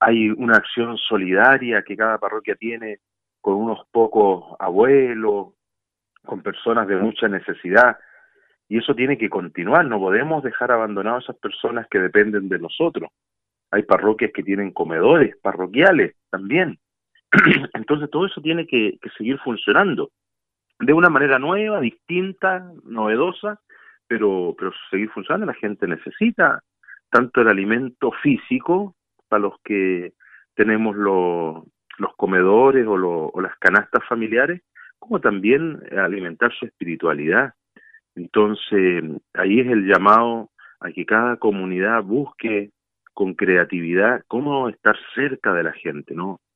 hay una acción solidaria que cada parroquia tiene con unos pocos abuelos, con personas de mucha necesidad, y eso tiene que continuar, no podemos dejar abandonadas a esas personas que dependen de nosotros. Hay parroquias que tienen comedores parroquiales también. Entonces todo eso tiene que seguir funcionando de una manera nueva, distinta, novedosa, pero seguir funcionando. La gente necesita tanto el alimento físico, para los que tenemos los comedores o las canastas familiares, como también alimentar su espiritualidad. Entonces, ahí es el llamado a que cada comunidad busque con creatividad cómo estar cerca de la gente, ¿no?